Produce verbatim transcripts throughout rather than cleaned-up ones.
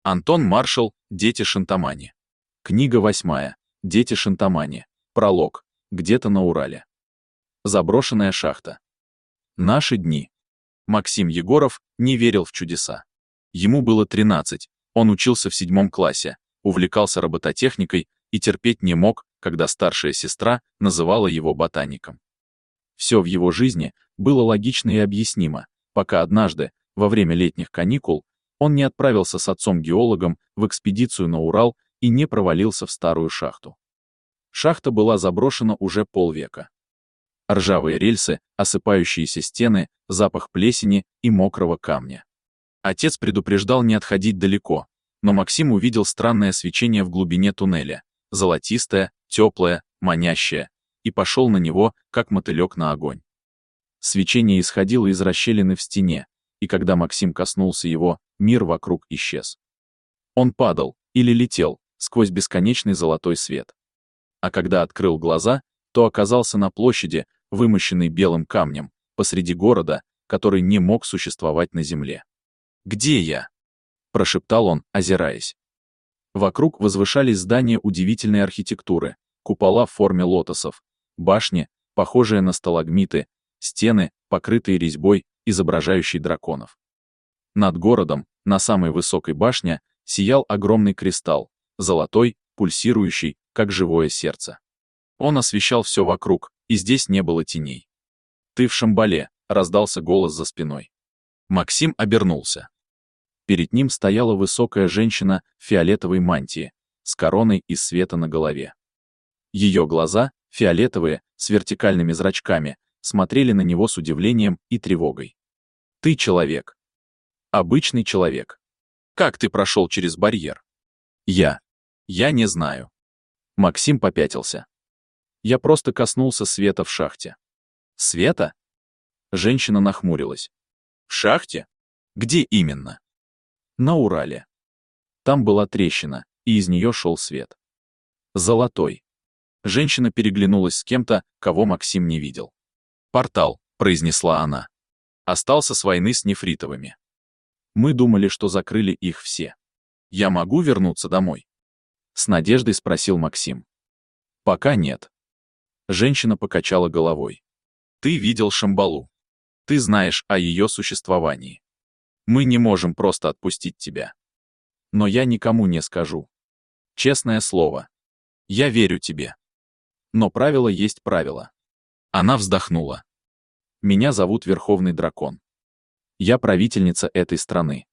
Антон Маршал «Дети Шинтамани». Книга восьмая. «Дети Шинтамани». Пролог. Где-то на Урале. Заброшенная шахта. Наши дни. Максим Егоров не верил в чудеса. Ему было тринадцать, он учился в седьмом классе, увлекался робототехникой и терпеть не мог, когда старшая сестра называла его ботаником. Все в его жизни было логично и объяснимо, пока однажды, во время летних каникул, он не отправился с отцом-геологом в экспедицию на Урал и не провалился в старую шахту. Шахта была заброшена уже полвека. Ржавые рельсы, осыпающиеся стены, запах плесени и мокрого камня. Отец предупреждал не отходить далеко, но Максим увидел странное свечение в глубине туннеля, золотистое, теплое, манящее, и пошел на него, как мотылек на огонь. Свечение исходило из расщелины в стене, и когда Максим коснулся его, мир вокруг исчез. Он падал, или летел, сквозь бесконечный золотой свет. А когда открыл глаза, то оказался на площади, вымощенной белым камнем, посреди города, который не мог существовать на земле. «Где я?» – прошептал он, озираясь. Вокруг возвышались здания удивительной архитектуры, купола в форме лотосов, башни, похожие на сталагмиты, стены, покрытые резьбой, изображающей драконов. Над городом, на самой высокой башне, сиял огромный кристалл, золотой, пульсирующий, как живое сердце. Он освещал все вокруг, и здесь не было теней. «Ты в Шамбале», — раздался голос за спиной. Максим обернулся. Перед ним стояла высокая женщина в фиолетовой мантии, с короной из света на голове. Ее глаза, фиолетовые, с вертикальными зрачками, смотрели на него с удивлением и тревогой. «Ты человек. Обычный человек. Как ты прошел через барьер?» «Я. Я не знаю». Максим попятился. «Я просто коснулся света в шахте». «Света?» Женщина нахмурилась. «В шахте? Где именно?» «На Урале. Там была трещина, и из нее шел свет. Золотой». Женщина переглянулась с кем-то, кого Максим не видел. «Портал», — произнесла она. «Остался с войны с нефритовыми. Мы думали, что закрыли их все. Я могу вернуться домой?» С надеждой спросил Максим. «Пока нет». Женщина покачала головой. «Ты видел Шамбалу. Ты знаешь о ее существовании. Мы не можем просто отпустить тебя. Но я никому не скажу. Честное слово. Я верю тебе. Но правило есть правило». Она вздохнула. «Меня зовут Верховный Дракон. Я правительница этой страны.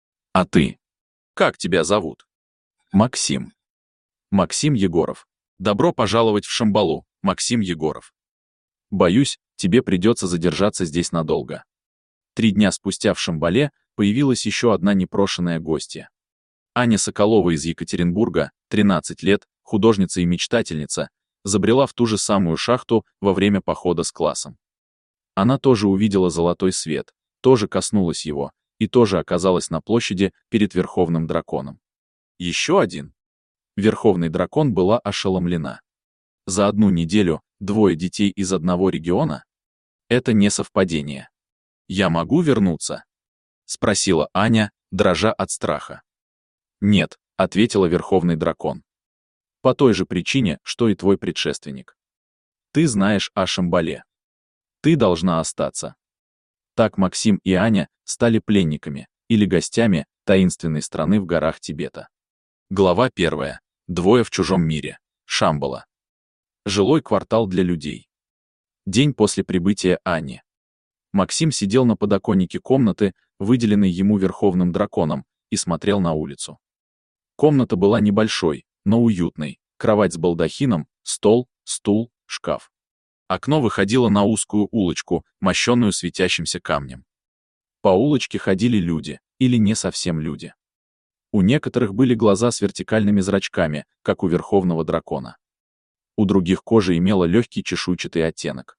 А ты? Как тебя зовут?» «Максим. Максим Егоров. Добро пожаловать в Шамбалу, Максим Егоров. Боюсь, тебе придется задержаться здесь надолго». Три дня спустя в Шамбале появилась еще одна непрошенная гостья. Аня Соколова из Екатеринбурга, тринадцать лет, художница и мечтательница, забрела в ту же самую шахту во время похода с классом. Она тоже увидела золотой свет, тоже коснулась его, и тоже оказалась на площади перед Верховным Драконом. Еще один? Верховный Дракон была ошеломлена. За одну неделю двое детей из одного региона? Это не совпадение. «Я могу вернуться?» — спросила Аня, дрожа от страха. «Нет», — ответила Верховный Дракон. «По той же причине, что и твой предшественник. Ты знаешь о Шамбале. Ты должна остаться». Так Максим и Аня стали пленниками или гостями таинственной страны в горах Тибета. Глава первая. Двое в чужом мире. Шамбала. Жилой квартал для людей. День после прибытия Ани. Максим сидел на подоконнике комнаты, выделенной ему Верховным Драконом, и смотрел на улицу. Комната была небольшой, но уютной. Кровать с балдахином, стол, стул, шкаф. Окно выходило на узкую улочку, мощенную светящимся камнем. По улочке ходили люди, или не совсем люди. У некоторых были глаза с вертикальными зрачками, как у Верховного Дракона. У других кожа имела легкий чешуйчатый оттенок.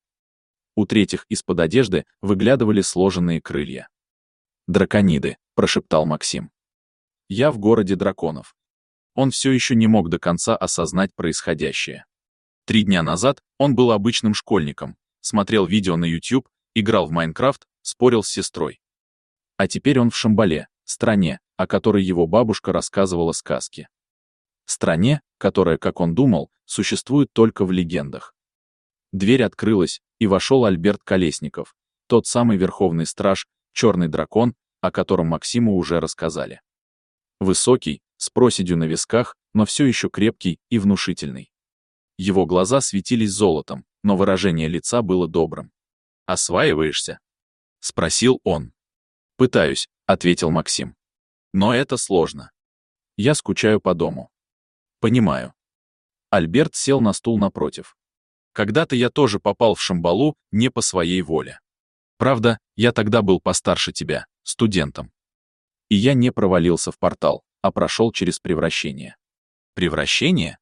У третьих из-под одежды выглядывали сложенные крылья. «Дракониды», — прошептал Максим. «Я в городе драконов». Он все еще не мог до конца осознать происходящее. Три дня назад он был обычным школьником, смотрел видео на YouTube, играл в Майнкрафт, спорил с сестрой. А теперь он в Шамбале, стране, о которой его бабушка рассказывала сказки. Стране, которая, как он думал, существует только в легендах. Дверь открылась, и вошел Альберт Колесников, тот самый верховный страж, черный дракон, о котором Максиму уже рассказали. Высокий, с проседью на висках, но все еще крепкий и внушительный. Его глаза светились золотом, но выражение лица было добрым. «Осваиваешься?» — спросил он. «Пытаюсь», — ответил Максим. «Но это сложно. Я скучаю по дому». «Понимаю». Альберт сел на стул напротив. «Когда-то я тоже попал в Шамбалу не по своей воле. Правда, я тогда был постарше тебя, студентом. И я не провалился в портал, а прошел через превращение». «Превращение?»